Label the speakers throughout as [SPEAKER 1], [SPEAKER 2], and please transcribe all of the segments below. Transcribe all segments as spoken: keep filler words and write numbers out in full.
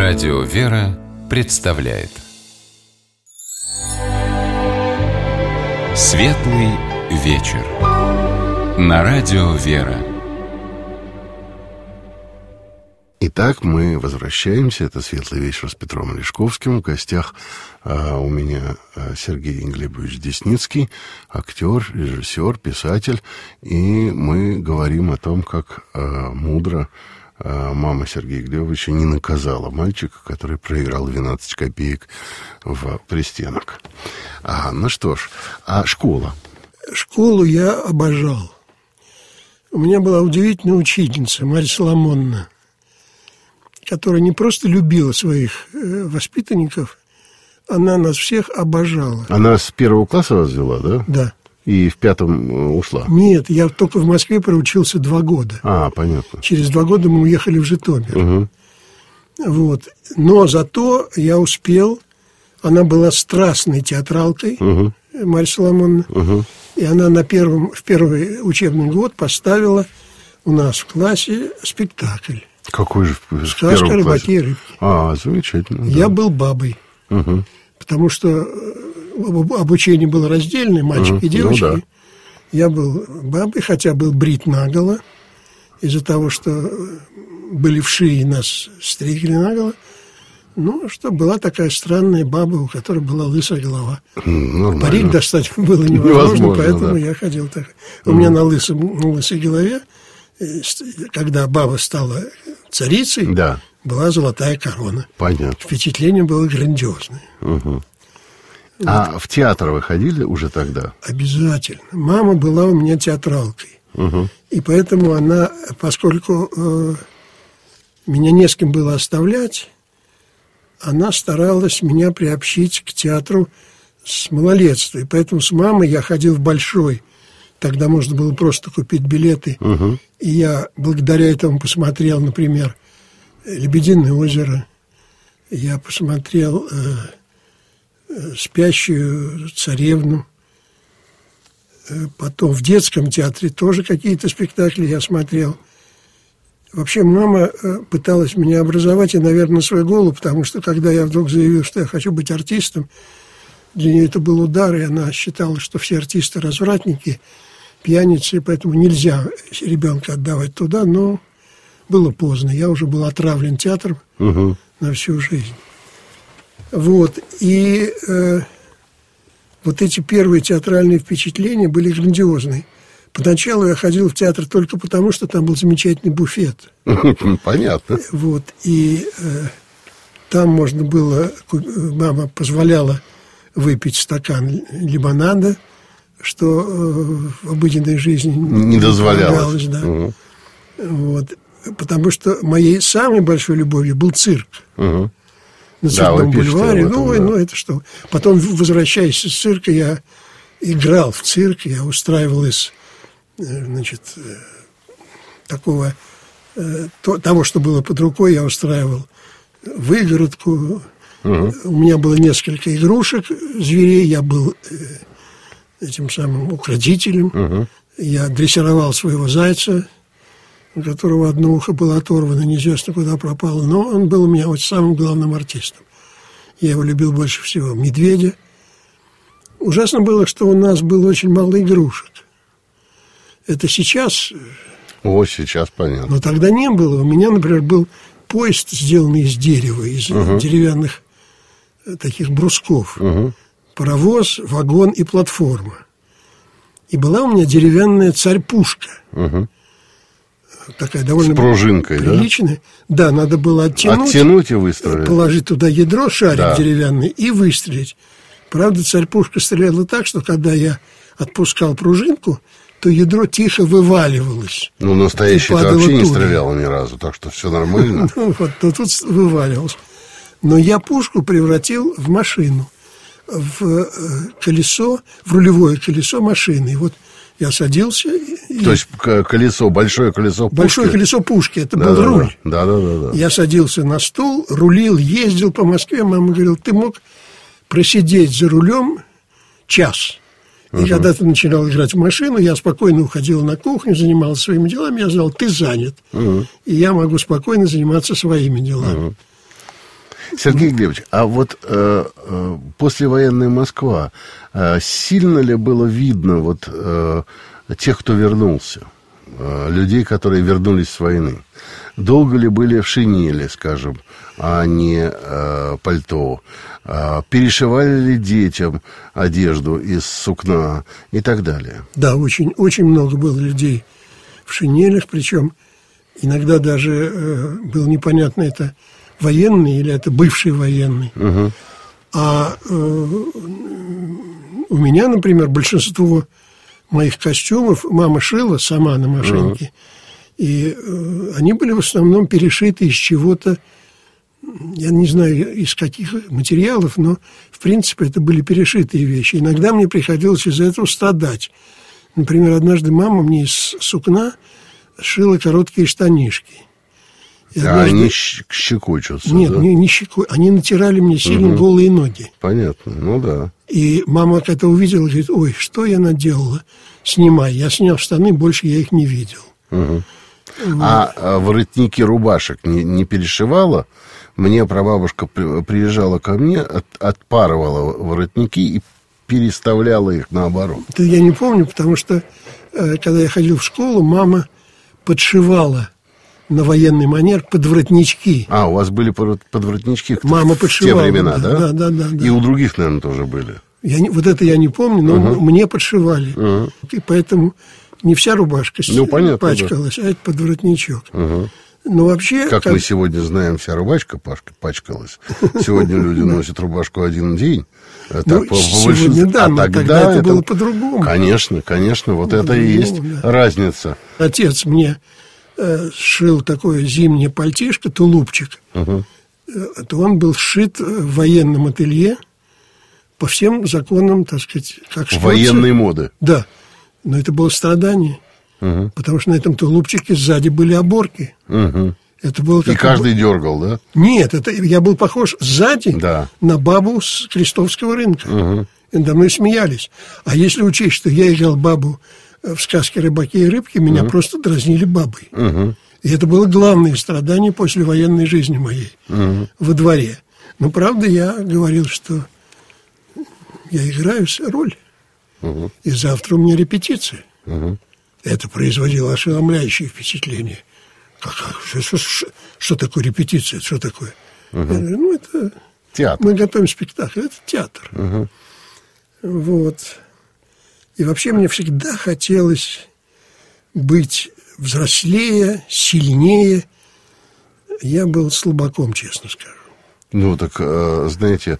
[SPEAKER 1] Радио «Вера» представляет Светлый вечер на Радио «Вера».
[SPEAKER 2] Итак, мы возвращаемся. Это «Светлый вечер» с Петром Олешковским. В гостях а, у меня а, Сергей Глебович Десницкий, актер, режиссер, писатель. И мы говорим о том, как а, мудро а, мама Сергея Глебовича не наказала мальчика, который проиграл двенадцать копеек в пристенок. А, ну что ж, а школа?
[SPEAKER 3] Школу я обожал. У меня была удивительная учительница Марья Соломоновна, которая не просто любила своих э, воспитанников, она нас всех обожала.
[SPEAKER 2] Она с первого класса вас взяла, да?
[SPEAKER 3] Да.
[SPEAKER 2] И в пятом э, ушла?
[SPEAKER 3] Нет, я только в Москве проучился два года.
[SPEAKER 2] А, понятно.
[SPEAKER 3] Через два года мы уехали в Житомир.
[SPEAKER 2] Угу.
[SPEAKER 3] Вот. Но зато я успел, она была страстной театралкой, угу. Марья Соломоновна, угу. И она на первом, в первый учебный год поставила у нас в классе спектакль.
[SPEAKER 2] Какой же?
[SPEAKER 3] «Сказка о рыбаке и рыбке».
[SPEAKER 2] А, замечательно.
[SPEAKER 3] Я
[SPEAKER 2] да.
[SPEAKER 3] был бабой,
[SPEAKER 2] угу.
[SPEAKER 3] потому что обучение было раздельное, мальчики угу. и девочки. Ну, да. Я был бабой, хотя был брит наголо, из-за того, что были вши и нас стригли наголо. Ну, что была такая странная баба, у которой была лысая голова.
[SPEAKER 2] Нормально.
[SPEAKER 3] Парик достать было невозможно, невозможно поэтому да. я ходил так. У угу. меня на, лысом, на лысой голове, когда баба стала царицей, да. была золотая корона.
[SPEAKER 2] Понятно.
[SPEAKER 3] Впечатление было грандиозное.
[SPEAKER 2] Угу. Вот. А в театр вы ходили уже тогда?
[SPEAKER 3] Обязательно. Мама была у меня театралкой. Угу. И поэтому она, поскольку э, меня не с кем было оставлять, она старалась меня приобщить к театру с малолетства. И поэтому с мамой я ходил в Большой. Тогда можно было просто купить билеты. Угу. И я благодаря этому посмотрел, например, «Лебединое озеро». Я посмотрел э, э, «Спящую царевну». Э, потом в детском театре тоже какие-то спектакли я смотрел. Вообще мама э, пыталась меня образовать, и, наверное, на свою голову, потому что когда я вдруг заявил, что я хочу быть артистом, для нее это был удар, и она считала, что все артисты развратники, пьяницы, поэтому нельзя ребенка отдавать туда, но было поздно. Я уже был отравлен театром угу. на всю жизнь. Вот. И э, вот эти первые театральные впечатления были грандиозные. Поначалу я ходил в театр только потому, что там был замечательный буфет.
[SPEAKER 2] Понятно.
[SPEAKER 3] Вот. И э, там можно было... Мама позволяла выпить стакан лимонада, что э, в обыденной жизни
[SPEAKER 2] не дозволялось.
[SPEAKER 3] Да. Угу. Вот. Потому что моей самой большой любовью был цирк. Угу. На Цирковом да, бульваре. Этом, ну, да. ну, это что? Потом, возвращаясь из цирка, я играл в цирк, я устраивал из, значит, такого, того, что было под рукой, я устраивал выгородку. Угу. У меня было несколько игрушек, зверей, я был этим самым укротителем. Угу. Я дрессировал своего зайца, у которого одно ухо было оторвано, неизвестно куда пропало, но он был у меня вот самым главным артистом. Я его любил больше всего. Медведя. Ужасно было, что у нас было очень мало игрушек. Это сейчас...
[SPEAKER 2] О, сейчас понятно.
[SPEAKER 3] Но тогда не было. У меня, например, был поезд, сделанный из дерева, из угу. деревянных таких брусков. Угу. Паровоз, вагон и платформа. И была у меня деревянная царь-пушка. Угу. Такая довольно
[SPEAKER 2] с пружинкой,
[SPEAKER 3] приличная. Да? Да, надо было оттянуть.
[SPEAKER 2] Оттянуть и выстрелить.
[SPEAKER 3] Положить туда ядро, шарик да. деревянный, и выстрелить. Правда, царь-пушка стреляла так, что когда я отпускал пружинку, то ядро тихо вываливалось.
[SPEAKER 2] Ну, настоящий-то вообще не стрелял ни разу, так что все нормально.
[SPEAKER 3] Ну, вот, то тут вываливалось. Но я пушку превратил в машину, в колесо, в рулевое колесо машины. И вот я садился.
[SPEAKER 2] То есть колесо, большое колесо пушки?
[SPEAKER 3] Большое колесо пушки, это да, был
[SPEAKER 2] да,
[SPEAKER 3] руль.
[SPEAKER 2] Да, да, да, да.
[SPEAKER 3] Я садился на стул, рулил, ездил по Москве. Мама говорила, ты мог просидеть за рулем час. И uh-huh. когда ты начинал играть в машину, я спокойно уходил на кухню, занимался своими делами. Я сказал, ты занят. Uh-huh. И я могу спокойно заниматься своими делами. Uh-huh.
[SPEAKER 2] Сергей Глебович, а вот э, э, послевоенная Москва, э, сильно ли было видно вот э, тех, кто вернулся, э, людей, которые вернулись с войны? Долго ли были в шинели, скажем, а не э, пальто? Э, перешивали ли детям одежду из сукна и так далее?
[SPEAKER 3] Да, очень, очень много было людей в шинелях, причем иногда даже э, было непонятно, это военный или это бывший военный. Угу. А э, у меня, например, большинство моих костюмов мама шила сама на машинке. Угу. И э, они были в основном перешиты из чего-то, я не знаю, из каких материалов, но, в принципе, это были перешитые вещи. Иногда мне приходилось из-за этого страдать. Например, однажды мама мне из сукна шила короткие штанишки. И
[SPEAKER 2] а
[SPEAKER 3] однажды...
[SPEAKER 2] они щекочутся,
[SPEAKER 3] Нет,
[SPEAKER 2] да?
[SPEAKER 3] не, не щеку... они натирали мне сильно угу. голые ноги.
[SPEAKER 2] Понятно, ну да.
[SPEAKER 3] И мама, когда увидела, говорит, ой, что я наделала? Снимай. Я снял штаны, больше я их не видел.
[SPEAKER 2] Угу. Вот. А, а воротники рубашек не, не перешивала? Мне прабабушка приезжала ко мне, от, отпарывала воротники и переставляла их наоборот. Это
[SPEAKER 3] я не помню, потому что, э, когда я ходил в школу, мама подшивала на военный манер подворотнички.
[SPEAKER 2] А, у вас были подворотнички
[SPEAKER 3] мама
[SPEAKER 2] в
[SPEAKER 3] подшивала,
[SPEAKER 2] те времена, да?
[SPEAKER 3] Да, да, да. да.
[SPEAKER 2] И у других, наверное, тоже были.
[SPEAKER 3] Я не, вот это я не помню, но uh-huh. мне подшивали.
[SPEAKER 2] Uh-huh.
[SPEAKER 3] И поэтому не вся рубашка
[SPEAKER 2] ну, понятно,
[SPEAKER 3] пачкалась, да. а это подворотничок.
[SPEAKER 2] Uh-huh.
[SPEAKER 3] Но вообще...
[SPEAKER 2] Как, как мы сегодня знаем, вся рубашка пачкалась. Сегодня люди носят рубашку один день.
[SPEAKER 3] Ну, сегодня, да, но тогда это было по-другому.
[SPEAKER 2] Конечно, конечно, вот это и есть разница.
[SPEAKER 3] Отец мне сшил такое зимнее пальтишко, тулупчик. То он был сшит в военном ателье по всем законам, так сказать, как шьется.
[SPEAKER 2] Военной моды.
[SPEAKER 3] Да, но это было страдание. Угу. Потому что на этом тулупчике сзади были оборки.
[SPEAKER 2] Угу.
[SPEAKER 3] Это было как
[SPEAKER 2] и каждый об... дергал, да?
[SPEAKER 3] Нет, это я был похож сзади
[SPEAKER 2] да.
[SPEAKER 3] на бабу с Крестовского рынка.
[SPEAKER 2] Угу.
[SPEAKER 3] И надо мной смеялись. А если учесть, что я играл бабу в сказке «Рыбаки и рыбки», меня угу. просто дразнили бабой.
[SPEAKER 2] Угу.
[SPEAKER 3] И это было главное страдание после военной жизни моей угу. во дворе. Но, правда, я говорил, что я играю роль. Угу. И завтра у меня репетиция. Угу. Это производило ошеломляющее впечатление. Как, что, что, что такое репетиция? Что такое? Угу. Я говорю, ну, это...
[SPEAKER 2] Театр.
[SPEAKER 3] Мы готовим спектакль. Это театр.
[SPEAKER 2] Угу.
[SPEAKER 3] Вот. И вообще мне всегда хотелось быть взрослее, сильнее. Я был слабаком, честно скажу.
[SPEAKER 2] Ну, так, знаете,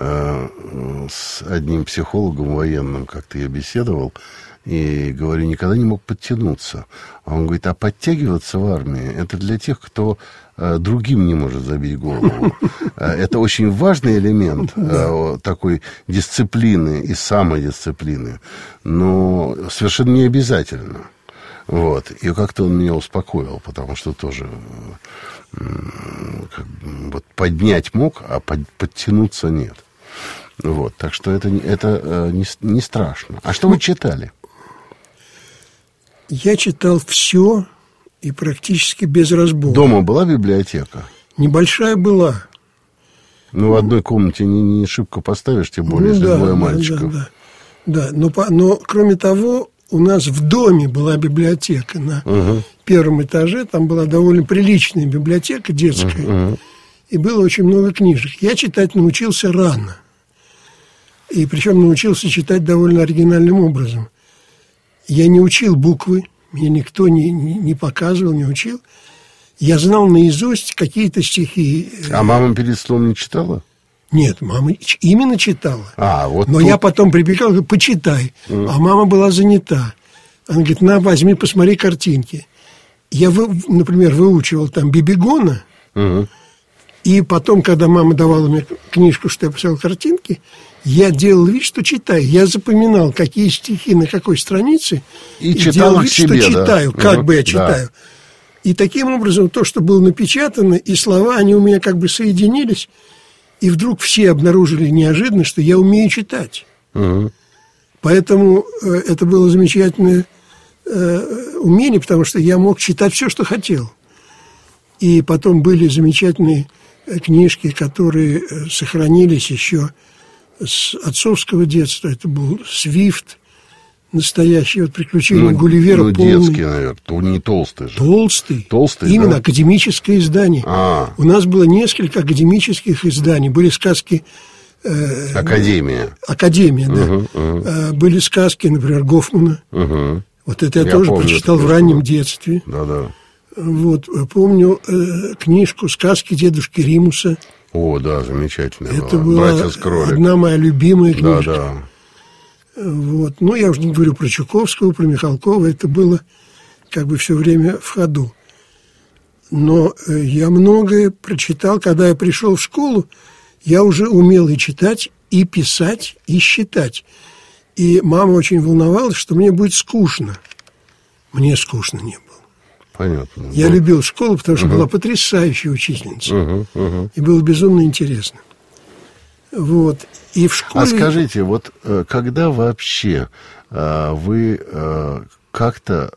[SPEAKER 2] с одним психологом военным как-то я беседовал, и говорю, никогда не мог подтянуться. А он говорит, а подтягиваться в армии, это для тех, кто другим не может забить голову. Это очень важный элемент такой дисциплины и самодисциплины, но совершенно не обязательно. Вот. И как-то он меня успокоил, потому что тоже как, вот, поднять мог, а под, подтянуться нет. Вот. Так что это, это не, не страшно. А что вы читали?
[SPEAKER 3] Я читал все и практически без разбора.
[SPEAKER 2] Дома была библиотека?
[SPEAKER 3] Небольшая была.
[SPEAKER 2] Ну, в одной комнате не, не шибко поставишь, тем более, ну, если
[SPEAKER 3] да,
[SPEAKER 2] двое
[SPEAKER 3] да,
[SPEAKER 2] мальчиков.
[SPEAKER 3] Да, да. да. Но, но, кроме того, у нас в доме была библиотека на угу. первом этаже. Там была довольно приличная библиотека детская. Угу. И было очень много книжек. Я читать научился рано. И причем научился читать довольно оригинальным образом. Я не учил буквы, меня никто не, не, не показывал, не учил. Я знал наизусть какие-то стихи.
[SPEAKER 2] А мама перед сном не читала?
[SPEAKER 3] Нет, мама именно читала.
[SPEAKER 2] А, вот
[SPEAKER 3] Но
[SPEAKER 2] тут...
[SPEAKER 3] я потом прибегал, говорю, почитай. Mm. А мама была занята. Она говорит, на, возьми, посмотри картинки. Я, вы, например, выучивал там Бибигона. Mm-hmm. И потом, когда мама давала мне книжку, что я писал картинки, я делал вид, что читаю. Я запоминал, какие стихи на какой странице. И, и делал вид, себе, что да? читаю, как uh-huh. бы я читаю. Да. И таким образом, то, что было напечатано, и слова, они у меня как бы соединились. И вдруг все обнаружили неожиданно, что я умею читать. Uh-huh. Поэтому э, это было замечательное э, умение, потому что я мог читать все, что хотел. И потом были замечательные книжки, которые сохранились еще с отцовского детства. Это был «Свифт», настоящий, вот «Приключения
[SPEAKER 2] ну,
[SPEAKER 3] Гулливера».
[SPEAKER 2] Ну,
[SPEAKER 3] полный.
[SPEAKER 2] детский, наверное, то не толстый же.
[SPEAKER 3] Толстый.
[SPEAKER 2] Толстый,
[SPEAKER 3] Именно,
[SPEAKER 2] да?
[SPEAKER 3] академическое издание.
[SPEAKER 2] А.
[SPEAKER 3] У нас было несколько академических изданий. Были сказки... Э,
[SPEAKER 2] Академия.
[SPEAKER 3] Академия, да.
[SPEAKER 2] Угу, угу.
[SPEAKER 3] Э, были сказки, например, Гофмана.
[SPEAKER 2] Угу.
[SPEAKER 3] Вот это я,
[SPEAKER 2] я
[SPEAKER 3] тоже
[SPEAKER 2] помню,
[SPEAKER 3] прочитал в
[SPEAKER 2] книжку.
[SPEAKER 3] раннем детстве.
[SPEAKER 2] Да-да.
[SPEAKER 3] Вот, помню э, книжку «Сказки дедушки Римуса».
[SPEAKER 2] О, да, замечательная
[SPEAKER 3] Это
[SPEAKER 2] была.
[SPEAKER 3] была
[SPEAKER 2] «Братец Кролик».
[SPEAKER 3] одна моя любимая книжка.
[SPEAKER 2] Да-да.
[SPEAKER 3] Вот. Ну, я уже не говорю про Чуковского, про Михалкова. Это было как бы все время в ходу. Но э, я многое прочитал. Когда я пришел в школу, я уже умел и читать, и писать, и считать. И мама очень волновалась, что мне будет скучно. Мне скучно не было.
[SPEAKER 2] Понятно.
[SPEAKER 3] Я
[SPEAKER 2] ну.
[SPEAKER 3] любил школу, потому что
[SPEAKER 2] угу.
[SPEAKER 3] была потрясающая учительница.
[SPEAKER 2] Угу, угу.
[SPEAKER 3] И было безумно интересно. Вот. И в школе...
[SPEAKER 2] А скажите, вот когда вообще вы как-то...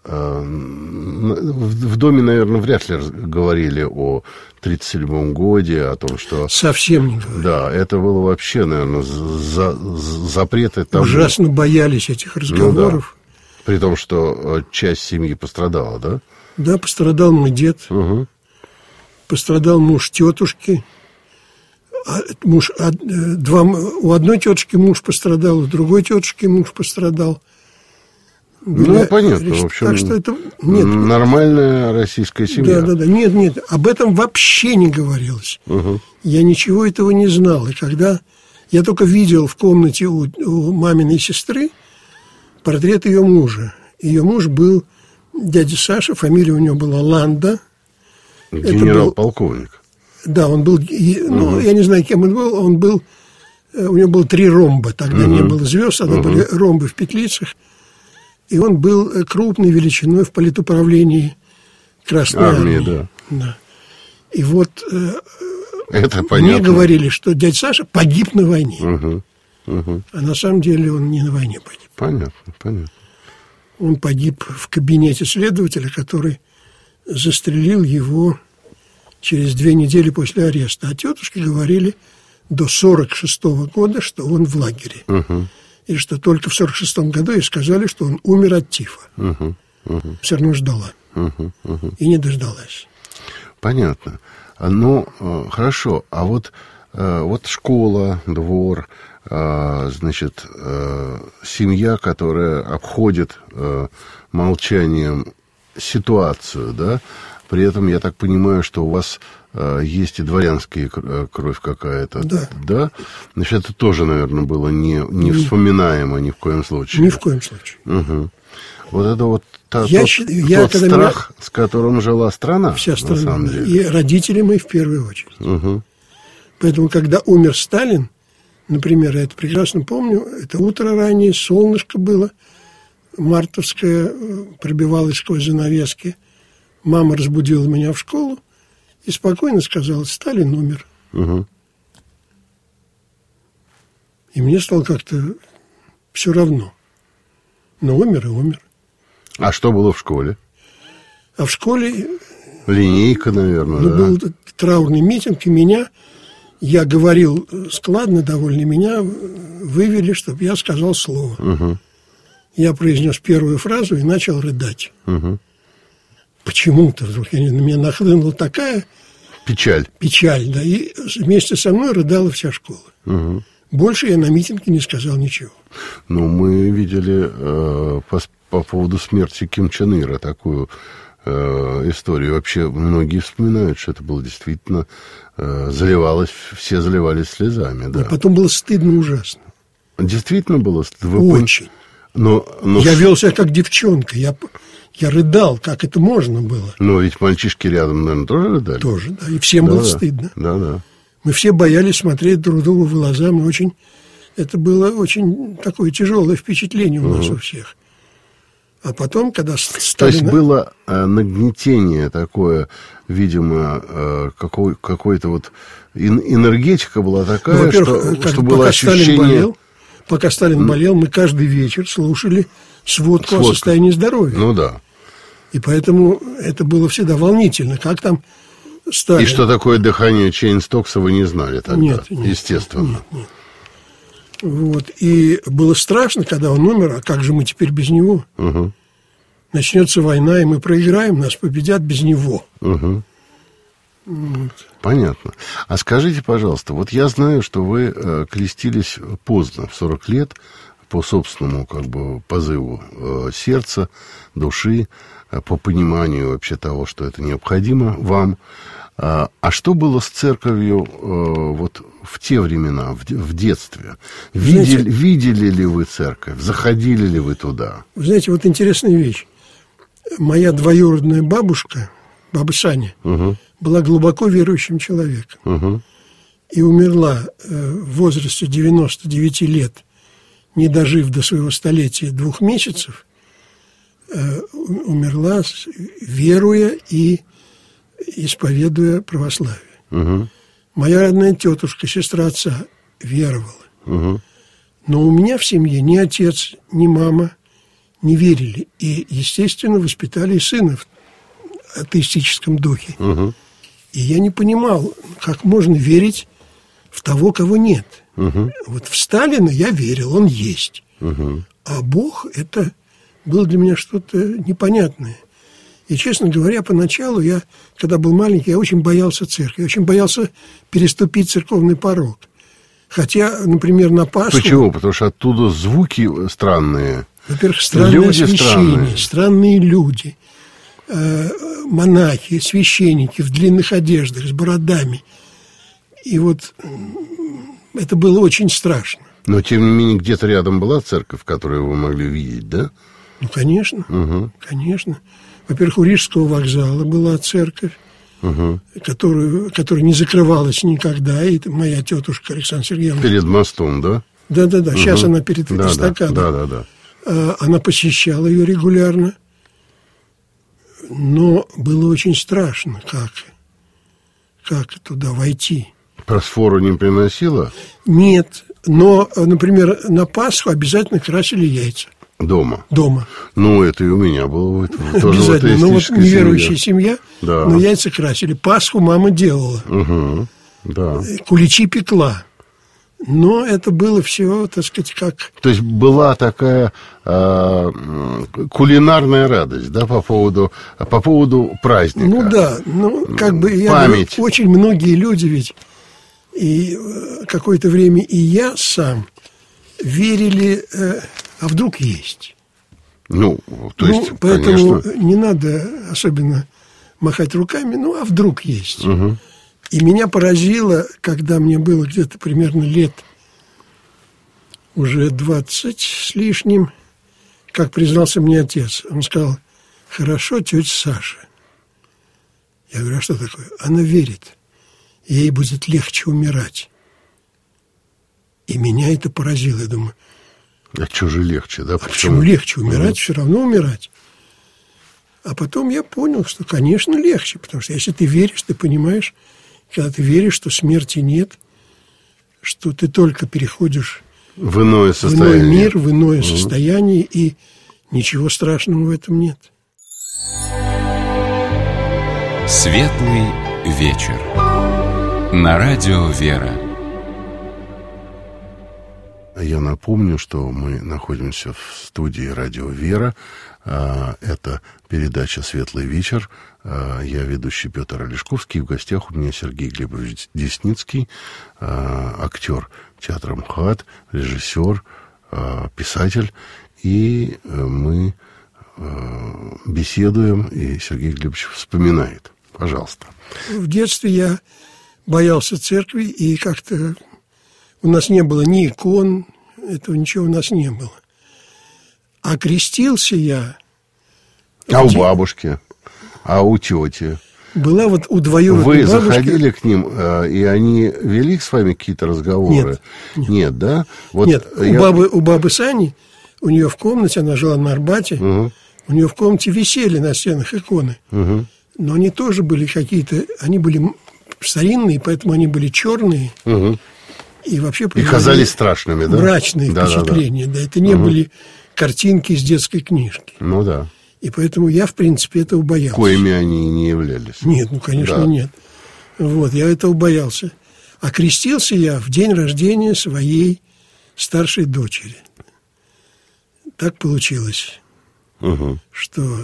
[SPEAKER 2] В доме, наверное, вряд ли говорили о тридцать седьмом годе, о том, что...
[SPEAKER 3] Совсем не говорили.
[SPEAKER 2] Да, это было вообще, наверное, за, запреты того.
[SPEAKER 3] Ужасно боялись этих разговоров.
[SPEAKER 2] Ну, да. При том, что часть семьи пострадала, да?
[SPEAKER 3] Да, пострадал мой дед,
[SPEAKER 2] угу.
[SPEAKER 3] пострадал муж тетушки. А, муж, а, два, у одной тетушки муж пострадал, у другой тетушки муж пострадал.
[SPEAKER 2] Ну,
[SPEAKER 3] Были,
[SPEAKER 2] понятно,
[SPEAKER 3] речь,
[SPEAKER 2] в общем,
[SPEAKER 3] так что это, нет,
[SPEAKER 2] нормальная российская семья.
[SPEAKER 3] Да, да, да, нет, нет, об этом вообще не говорилось.
[SPEAKER 2] Угу.
[SPEAKER 3] Я ничего этого не знал. И когда я только видел в комнате у, у маминой сестры портрет ее мужа. Ее муж был дядя Саша, фамилия у него была Ланда.
[SPEAKER 2] Генерал-полковник.
[SPEAKER 3] Да, он был, ну,
[SPEAKER 2] угу.
[SPEAKER 3] я не знаю, кем он был, он был, у него было три ромба, тогда угу. не было звезд, тогда угу. были ромбы в петлицах. И он был крупной величиной в политуправлении Красной
[SPEAKER 2] армии.
[SPEAKER 3] армии.
[SPEAKER 2] Да.
[SPEAKER 3] Да. И вот
[SPEAKER 2] это
[SPEAKER 3] мне говорили, что дядя Саша погиб на войне.
[SPEAKER 2] Угу. Угу.
[SPEAKER 3] А на самом деле он не на войне погиб.
[SPEAKER 2] Понятно, понятно.
[SPEAKER 3] Он погиб в кабинете следователя, который застрелил его через две недели после ареста. А тетушки говорили до сорок шестого года, что он в лагере.
[SPEAKER 2] Угу. И
[SPEAKER 3] что только в сорок шестом году ей сказали, что он умер от тифа.
[SPEAKER 2] Угу. Угу.
[SPEAKER 3] Все равно ждала.
[SPEAKER 2] Угу. Угу.
[SPEAKER 3] И не дождалась.
[SPEAKER 2] Понятно. Ну, хорошо. А вот, вот школа, двор, значит, семья, которая обходит молчанием ситуацию, да? При этом, я так понимаю, что у вас есть и дворянская кровь какая-то.
[SPEAKER 3] Да.
[SPEAKER 2] Да? Значит, это тоже, наверное, было не, не вспоминаемо ни в коем случае.
[SPEAKER 3] Ни в коем случае.
[SPEAKER 2] Угу. Вот это вот та,
[SPEAKER 3] я,
[SPEAKER 2] тот,
[SPEAKER 3] я,
[SPEAKER 2] тот страх, меня... с которым жила страна.
[SPEAKER 3] Вся страна.
[SPEAKER 2] На самом деле.
[SPEAKER 3] И родители мои в первую очередь.
[SPEAKER 2] Угу.
[SPEAKER 3] Поэтому, когда умер Сталин, например, я это прекрасно помню, это утро раннее, солнышко было, мартовское, пробивалось сквозь занавески. Мама разбудила меня в школу и спокойно сказала: Сталин умер.
[SPEAKER 2] Угу.
[SPEAKER 3] И мне стало как-то все равно. Но умер и умер.
[SPEAKER 2] А что было в школе?
[SPEAKER 3] А в школе...
[SPEAKER 2] Линейка, наверное,
[SPEAKER 3] ну,
[SPEAKER 2] да?
[SPEAKER 3] Был траурный митинг, и меня... Я говорил складно довольно, меня вывели, чтобы я сказал слово.
[SPEAKER 2] Угу.
[SPEAKER 3] Я произнес первую фразу и начал рыдать.
[SPEAKER 2] Угу.
[SPEAKER 3] Почему-то вдруг на меня нахлынула такая...
[SPEAKER 2] Печаль.
[SPEAKER 3] Печаль, да. И вместе со мной рыдала вся школа.
[SPEAKER 2] Угу.
[SPEAKER 3] Больше я на митинге не сказал ничего.
[SPEAKER 2] Ну, мы видели э, по, по поводу смерти Ким Чен Ира такую э, историю. Вообще многие вспоминают, что это было действительно... Э, заливалось, все заливались слезами, да.
[SPEAKER 3] И потом было стыдно ужасно.
[SPEAKER 2] Действительно было стыдно?
[SPEAKER 3] Очень.
[SPEAKER 2] Но, но...
[SPEAKER 3] Я вел себя как девчонка. Я, я рыдал, как это можно было.
[SPEAKER 2] Но ведь мальчишки рядом, наверное, тоже рыдали?
[SPEAKER 3] Тоже, да. И всем
[SPEAKER 2] да,
[SPEAKER 3] было
[SPEAKER 2] да.
[SPEAKER 3] стыдно.
[SPEAKER 2] Да, да.
[SPEAKER 3] Мы все боялись смотреть друг другу в глаза. Мы очень... Это было очень такое тяжелое впечатление у нас угу. у всех. А потом, когда Сталин...
[SPEAKER 2] То есть было э, нагнетение такое, видимо, э, какой, какой-то вот... Энергетика была такая, ну, что,
[SPEAKER 3] как,
[SPEAKER 2] что было ощущение...
[SPEAKER 3] Сталин болел, пока Сталин болел, мы каждый вечер слушали сводку, сводку о состоянии здоровья.
[SPEAKER 2] Ну да.
[SPEAKER 3] И поэтому это было всегда волнительно. Как там Сталин.
[SPEAKER 2] И что такое дыхание Чейнстокса, вы не знали тогда?
[SPEAKER 3] Нет, нет.
[SPEAKER 2] Естественно.
[SPEAKER 3] Нет, нет. Вот. И было страшно, когда он умер, а как же мы теперь без него?
[SPEAKER 2] Угу.
[SPEAKER 3] Начнется война, и мы проиграем, нас победят без него.
[SPEAKER 2] Угу.
[SPEAKER 3] Вот.
[SPEAKER 2] Понятно. А скажите, пожалуйста, вот я знаю, что вы э, крестились поздно, в сорок лет, по собственному как бы позыву э, сердца, души, э, по пониманию вообще того, что это необходимо вам. А, а что было с церковью э, вот в те времена, в, в детстве? Видели, знаете, видели ли вы церковь? Заходили ли вы туда?
[SPEAKER 3] Вы знаете, вот интересная вещь. Моя двоюродная бабушка, баба Саня, угу. была глубоко верующим человеком. Угу. И умерла э, в возрасте девяноста девяти лет, не дожив до своего столетия двух месяцев, э, умерла, веруя и исповедуя православие. Угу. Моя родная тетушка, сестра отца, веровала. Угу. Но у меня в семье ни отец, ни мама не верили. И, естественно, воспитали и сына в атеистическом духе. Угу. И я не понимал, как можно верить в того, кого нет. Угу. Вот в Сталина я верил, он есть. Угу. А Бог – это было для меня что-то непонятное. И, честно говоря, поначалу я, когда был маленький, я очень боялся церкви, я очень боялся переступить церковный порог. Хотя, например, на Пасху...
[SPEAKER 2] Почему? Потому что оттуда звуки странные.
[SPEAKER 3] Во-первых, странное
[SPEAKER 2] люди
[SPEAKER 3] освещение,
[SPEAKER 2] странные.
[SPEAKER 3] странные люди, э, монахи, священники в длинных одеждах, с бородами. И вот это было очень страшно.
[SPEAKER 2] Но, тем не менее, где-то рядом была церковь, которую вы могли видеть, да?
[SPEAKER 3] Ну, конечно,
[SPEAKER 2] угу.
[SPEAKER 3] конечно. Во-первых, у Рижского вокзала была церковь, угу. которую, которая не закрывалась никогда. И моя тетушка Александра Сергеевна...
[SPEAKER 2] Перед мостом, да?
[SPEAKER 3] Да-да-да, угу. Сейчас она перед
[SPEAKER 2] да,
[SPEAKER 3] эстакадой.
[SPEAKER 2] Да-да-да.
[SPEAKER 3] Она посещала ее регулярно. Но было очень страшно, как, как туда войти.
[SPEAKER 2] Просфору не приносила?
[SPEAKER 3] Нет, но, например, на Пасху обязательно красили яйца.
[SPEAKER 2] Дома?
[SPEAKER 3] Дома.
[SPEAKER 2] Ну, это и у меня было. Тоже
[SPEAKER 3] обязательно. Ну, вот неверующая семья,
[SPEAKER 2] да.
[SPEAKER 3] но яйца красили. Пасху мама делала.
[SPEAKER 2] Угу. Да.
[SPEAKER 3] Куличи пекла. Но это было все, так сказать, как...
[SPEAKER 2] То есть была такая э, кулинарная радость, да, по поводу, по поводу праздника.
[SPEAKER 3] Ну да, ну как бы я говорю, очень многие люди ведь, и какое-то время и я сам верили, э, а вдруг есть.
[SPEAKER 2] Ну, то есть,
[SPEAKER 3] ну, поэтому
[SPEAKER 2] конечно...
[SPEAKER 3] не надо особенно махать руками, ну, а вдруг есть.
[SPEAKER 2] Угу.
[SPEAKER 3] И меня поразило, когда мне было где-то примерно лет уже двадцать с лишним, как признался мне отец. Он сказал: хорошо, тетя Саша. Я говорю: а что такое? Она верит, ей будет легче умирать. И меня это поразило. Я думаю,
[SPEAKER 2] а что же легче, да?
[SPEAKER 3] А почему легче умирать? Mm-hmm. Все равно умирать. А потом я понял, что, конечно, легче, потому что если ты веришь, ты понимаешь, когда ты веришь, что смерти нет, что ты только переходишь
[SPEAKER 2] в иное состояние,
[SPEAKER 3] в иной мир, в иное mm-hmm. состояние, и ничего страшного в этом нет.
[SPEAKER 1] Светлый вечер. На радио «Вера».
[SPEAKER 2] Я напомню, что мы находимся в студии «Радио Вера». Это передача «Светлый вечер». Я ведущий Петр Олешковский. В гостях у меня Сергей Глебович Десницкий, актер театра МХАТ, режиссер, писатель. И мы беседуем, и Сергей Глебович вспоминает. Пожалуйста.
[SPEAKER 3] В детстве я боялся церкви, и как-то у нас не было ни икон, этого ничего у нас не было. А крестился я...
[SPEAKER 2] А у бабушки? А у тети?
[SPEAKER 3] Была вот у двоюродной
[SPEAKER 2] Вы
[SPEAKER 3] бабушки...
[SPEAKER 2] заходили к ним, и они вели с вами какие-то разговоры?
[SPEAKER 3] Нет. Нет,
[SPEAKER 2] нет да? Вот
[SPEAKER 3] нет
[SPEAKER 2] я...
[SPEAKER 3] у, бабы, у бабы Сани, у нее в комнате, она жила на Арбате, угу. у нее в комнате висели на стенах иконы. Угу. Но они тоже были какие-то... Они были старинные, поэтому они были черные. Угу. И вообще...
[SPEAKER 2] И казались страшными, да?
[SPEAKER 3] Мрачные да, впечатления, да, да. да. Это не угу. были картинки из детской книжки.
[SPEAKER 2] Ну да.
[SPEAKER 3] И поэтому я, в принципе, этого боялся.
[SPEAKER 2] Коими они не являлись.
[SPEAKER 3] Нет, ну, конечно,
[SPEAKER 2] да.
[SPEAKER 3] нет. Вот, я этого боялся. А крестился я в день рождения своей старшей дочери. Так получилось,
[SPEAKER 2] угу.
[SPEAKER 3] что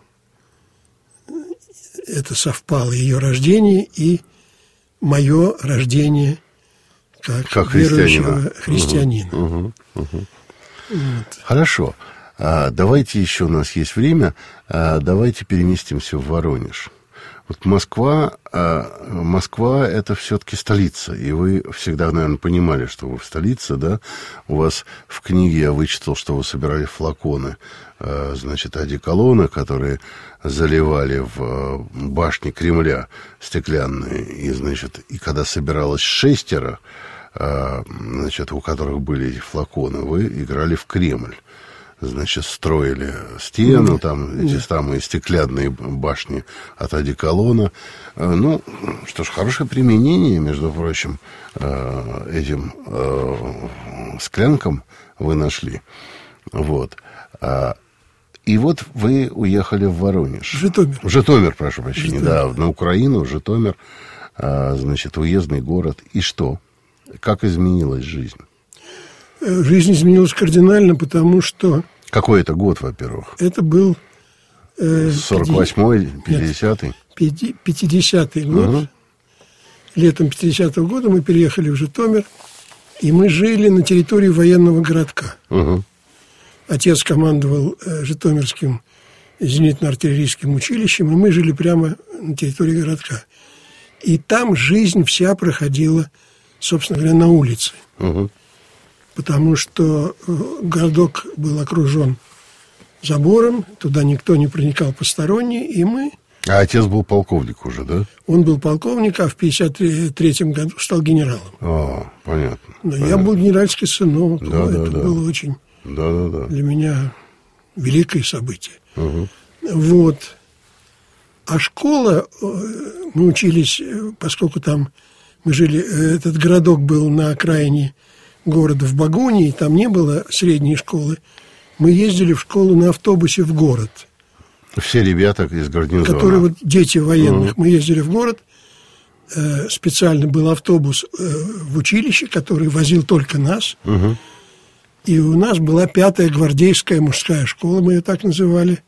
[SPEAKER 3] это совпало, ее рождение и мое рождение как,
[SPEAKER 2] как
[SPEAKER 3] верующего
[SPEAKER 2] христианина.
[SPEAKER 3] христианина.
[SPEAKER 2] Угу, угу.
[SPEAKER 3] Вот.
[SPEAKER 2] Хорошо. А, давайте еще, у нас есть время, а, давайте переместимся в Воронеж. Вот Москва, а, Москва – это все-таки столица, и вы всегда, наверное, понимали, что вы в столице, да? У вас в книге я вычитал, что вы собирали флаконы, а, значит, одеколона, которые заливали в башни Кремля стеклянные, и, значит, и когда собиралось шестеро, а, значит, у которых были эти флаконы, вы играли в Кремль. Значит, строили стену, там эти самые стеклянные башни от одеколона. Ну, что ж, хорошее применение, между прочим, этим склянкам вы нашли. Вот. И вот вы уехали в Воронеж.
[SPEAKER 3] Житомир.
[SPEAKER 2] В Житомир, прошу прощения,
[SPEAKER 3] Житомир.
[SPEAKER 2] да, на Украину, в Житомир, значит, уездный город. И что? Как изменилась жизнь?
[SPEAKER 3] Жизнь изменилась кардинально, потому что...
[SPEAKER 2] Какой это год, во-первых?
[SPEAKER 3] Это был... Э,
[SPEAKER 2] сорок восьмой, пятидесятый?
[SPEAKER 3] пятидесятый год.
[SPEAKER 2] Угу.
[SPEAKER 3] Летом пятидесятого года мы переехали в Житомир, и мы жили на территории военного городка.
[SPEAKER 2] Угу.
[SPEAKER 3] Отец командовал э, Житомирским зенитно-артиллерийским училищем, и мы жили прямо на территории городка. И там жизнь вся проходила, собственно говоря, на улице.
[SPEAKER 2] Угу.
[SPEAKER 3] Потому что городок был окружен забором, туда никто не проникал посторонний, и мы...
[SPEAKER 2] А отец был полковник уже, да?
[SPEAKER 3] Он был полковник, а в пятьдесят третьем году стал генералом.
[SPEAKER 2] А, понятно.
[SPEAKER 3] Но
[SPEAKER 2] понятно.
[SPEAKER 3] я был генеральский сынок,
[SPEAKER 2] Да,
[SPEAKER 3] это
[SPEAKER 2] да, да.
[SPEAKER 3] было очень
[SPEAKER 2] Да, да, да.
[SPEAKER 3] для меня великое событие.
[SPEAKER 2] Угу.
[SPEAKER 3] Вот. А школа, мы учились, поскольку там мы жили, этот городок был на окраине города в Багуне, и там не было средней школы, мы ездили в школу на автобусе в город.
[SPEAKER 2] Все ребята из гарнизона.
[SPEAKER 3] Которые вот дети военных.
[SPEAKER 2] Uh-huh.
[SPEAKER 3] Мы ездили в город, э, специально был автобус э, в училище, который возил только нас.
[SPEAKER 2] Uh-huh.
[SPEAKER 3] И у нас была пятая гвардейская мужская школа, мы ее так называли.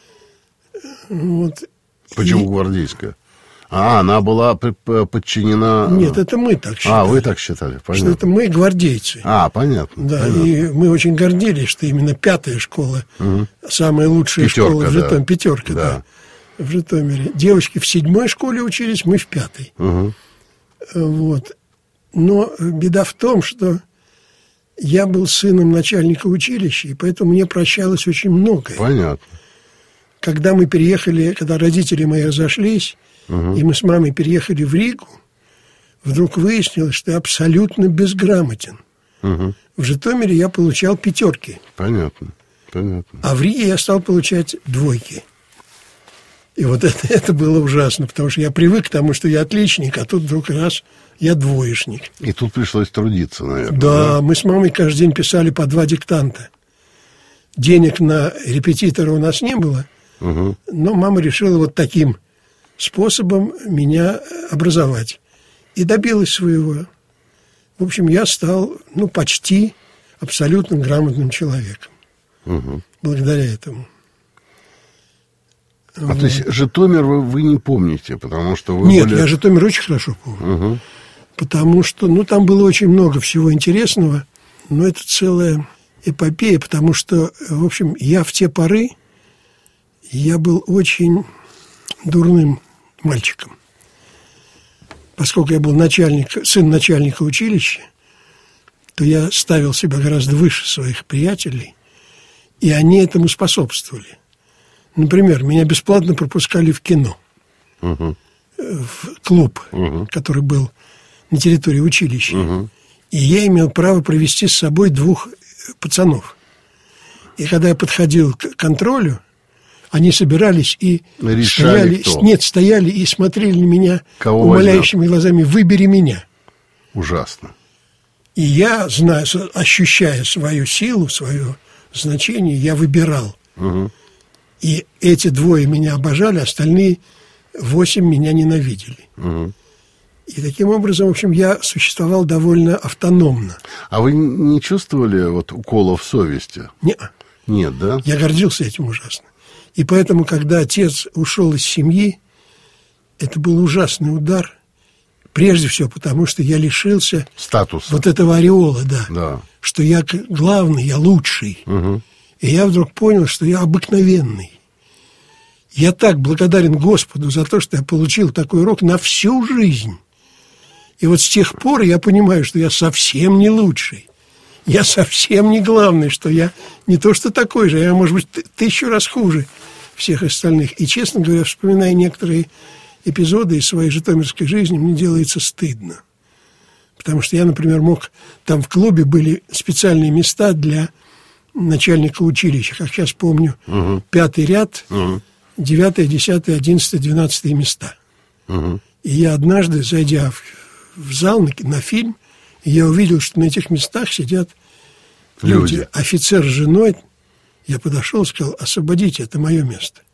[SPEAKER 3] Вот.
[SPEAKER 2] Почему
[SPEAKER 3] И...
[SPEAKER 2] гвардейская? А, она была подчинена...
[SPEAKER 3] Нет, это мы так считали.
[SPEAKER 2] А, вы так считали, понятно.
[SPEAKER 3] Что это мы гвардейцы.
[SPEAKER 2] А, понятно.
[SPEAKER 3] Да,
[SPEAKER 2] понятно.
[SPEAKER 3] и мы очень гордились, что именно пятая школа, угу. самая лучшая
[SPEAKER 2] Пятерка,
[SPEAKER 3] школа в Житомире.
[SPEAKER 2] Да.
[SPEAKER 3] Пятерка, да. да, в Житомире. Девочки в седьмой школе учились, мы в пятой.
[SPEAKER 2] Угу.
[SPEAKER 3] Вот. Но беда в том, что я был сыном начальника училища, и поэтому мне прощалось очень многое.
[SPEAKER 2] Понятно.
[SPEAKER 3] Когда мы переехали, когда родители мои разошлись, угу. и мы с мамой переехали в Ригу, вдруг выяснилось, что я абсолютно безграмотен. Угу. В Житомире я получал пятерки.
[SPEAKER 2] Понятно, понятно.
[SPEAKER 3] А в Риге я стал получать двойки. И вот это, это было ужасно, потому что я привык к тому, что я отличник, а тут вдруг раз я двоечник.
[SPEAKER 2] И тут пришлось трудиться, наверное.
[SPEAKER 3] Да,
[SPEAKER 2] да?
[SPEAKER 3] Мы с мамой каждый день писали по два диктанта. Денег на репетитора у нас не было, угу. но мама решила вот таким способом меня образовать. И добилась своего. В общем, я стал, ну, почти абсолютно грамотным человеком. Угу. Благодаря этому.
[SPEAKER 2] А вот. То есть Житомир вы, вы не помните, потому что вы
[SPEAKER 3] Нет,
[SPEAKER 2] были...
[SPEAKER 3] я Житомир очень хорошо помню.
[SPEAKER 2] Угу.
[SPEAKER 3] Потому что, ну, там было очень много всего интересного, но это целая эпопея, потому что, в общем, я в те поры, я был очень дурным мальчиком. Поскольку я был начальник, сын начальника училища, то я ставил себя гораздо выше своих приятелей, и они этому способствовали. Например, меня бесплатно пропускали в кино, uh-huh. в клуб, uh-huh. который был на территории училища. Uh-huh. И я имел право провести с собой двух пацанов. И когда я подходил к контролю, они собирались и
[SPEAKER 2] решали,
[SPEAKER 3] стояли, нет, стояли и смотрели на меня
[SPEAKER 2] Кого
[SPEAKER 3] умоляющими
[SPEAKER 2] возьмем?
[SPEAKER 3] глазами: «Выбери меня».
[SPEAKER 2] Ужасно.
[SPEAKER 3] И я, зная, ощущая свою силу, свое значение, я выбирал. Uh-huh. И эти двое меня обожали, остальные восемь меня ненавидели. Угу. И таким образом, в общем, я существовал довольно автономно.
[SPEAKER 2] А вы не чувствовали вот уколов совести?
[SPEAKER 3] Нет.
[SPEAKER 2] Нет, да?
[SPEAKER 3] Я гордился этим ужасно. И поэтому, когда отец ушел из семьи, это был ужасный удар. Прежде всего, потому что я лишился
[SPEAKER 2] статуса.
[SPEAKER 3] Вот этого ореола, да.
[SPEAKER 2] Да.
[SPEAKER 3] Что я главный, я лучший.
[SPEAKER 2] Угу. И
[SPEAKER 3] я вдруг понял, что я обыкновенный. Я так благодарен Господу за то, что я получил такой урок на всю жизнь. И вот с тех пор я понимаю, что я совсем не лучший. Я совсем не главный, что я не то что такой же, я, может быть, тысячу раз хуже всех остальных. И, честно говоря, вспоминая некоторые эпизоды из своей житомирской жизни, мне делается стыдно. Потому что я, например, мог... Там в клубе были специальные места для начальника училища. Как сейчас помню, угу. пятый ряд, угу. девятое, десятое, одиннадцатое, двенадцатое места. Угу. И я однажды, зайдя в, в зал на, на фильм, я увидел, что на этих местах сидят люди. люди. Офицер с женой. Я подошел и сказал: освободите, это мое место.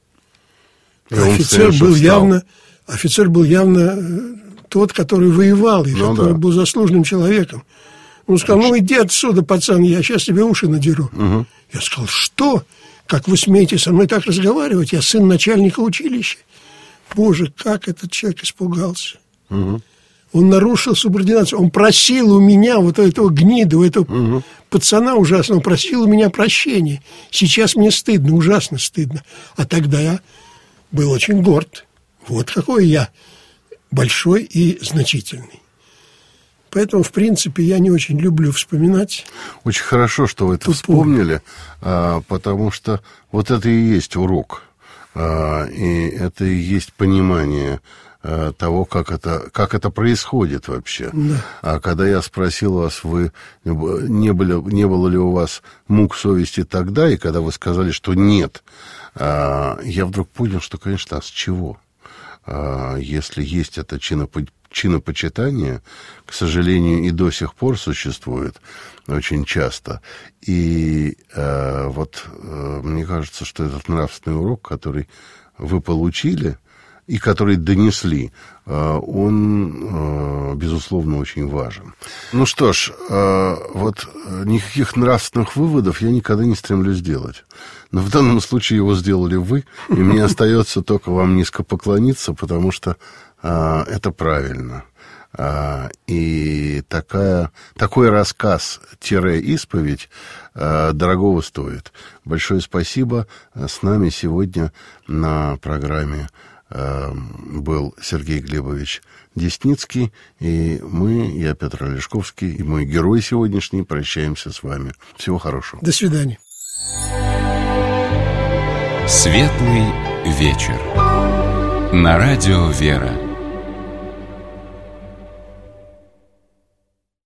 [SPEAKER 3] Офицер был, явно, офицер был явно тот, который воевал, и ну, который да. был заслуженным человеком. Он сказал: ну иди отсюда, пацан, я сейчас тебе уши надеру. Угу. Я сказал: что? Как вы смеете со мной так разговаривать? Я сын начальника училища. Боже, как этот человек испугался. Угу. Он нарушил субординацию. Он просил у меня, вот этого гнида, у этого угу. пацана ужасно, он просил у меня прощения. Сейчас мне стыдно, ужасно стыдно. А тогда я был очень горд. Вот какой я большой и значительный. Поэтому, в принципе, я не очень люблю вспоминать.
[SPEAKER 2] Очень хорошо, что вы это тупую. вспомнили, потому что вот это и есть урок. И это и есть понимание того, как это, как это происходит вообще. Да. А когда я спросил вас, вы не, были, не было ли у вас мук совести тогда, и когда вы сказали, что нет, я вдруг понял, что, конечно, а с чего? Если есть это чинопочитание, к сожалению, и до сих пор существует очень часто. И вот мне кажется, что этот нравственный урок, который вы получили, и который донесли, он, безусловно, очень важен. Ну что ж, вот никаких нравственных выводов я никогда не стремлюсь делать. Но в данном случае его сделали вы, и мне остается только вам низко поклониться, потому что это правильно. И такая, такой рассказ-исповедь дорогого стоит. Большое спасибо. С нами сегодня на программе был Сергей Глебович Десницкий, и мы, я Петр Олешковский, и мой герой сегодняшний, прощаемся с вами. Всего хорошего.
[SPEAKER 3] До свидания.
[SPEAKER 1] Светлый вечер. На радио «Вера».